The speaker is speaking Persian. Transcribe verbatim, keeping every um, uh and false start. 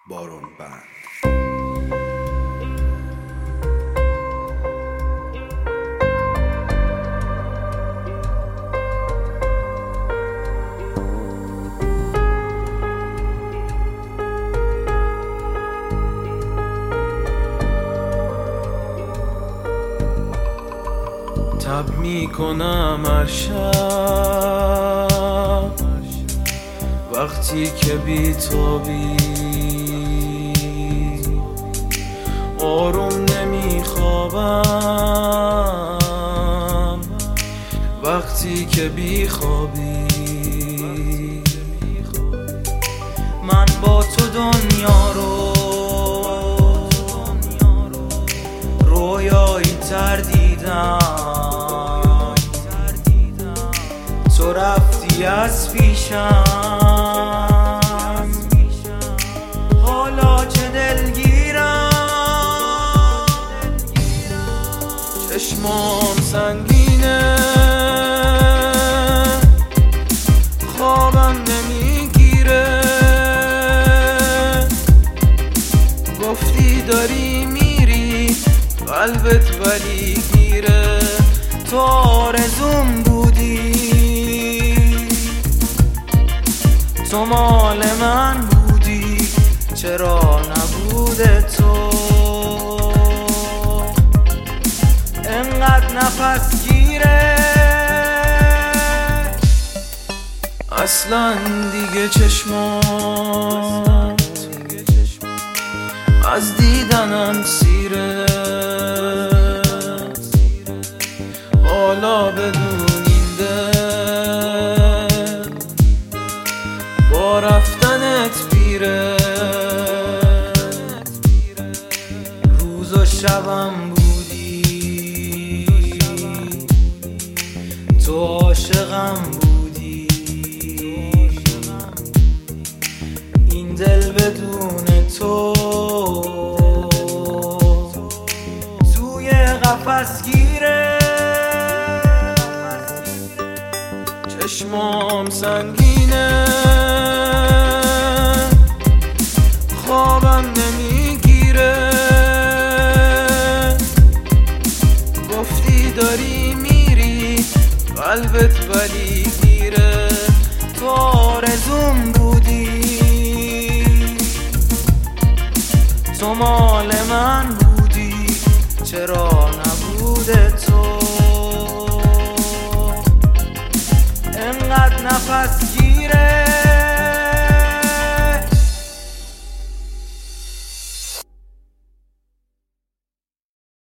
بارون بند. تب میکنم هر شب وقتی که بی‌تابی، آروم نمیخوابم وقتی که بیخوابی. من با تو دنیا رو رویایی تردیدم، تو رفتی از پیشم، حالا چه دلگیرم، چشمام سنگینه، خوابم نمیگیره، گفتی داری میری قلبت ولی گیره. تو آرزوم بودی، تو مال من بودی، چرا نبوده تو؟ انقدر نفس گیره اصلا دیگه چشمات از دیدنم سیره، حالا بدون این دل با رفتنت پیره. روز و شبم بودی، تو عاشقم بودی، این دل بدون تو توی قفس گیره. چشمام سنگینه،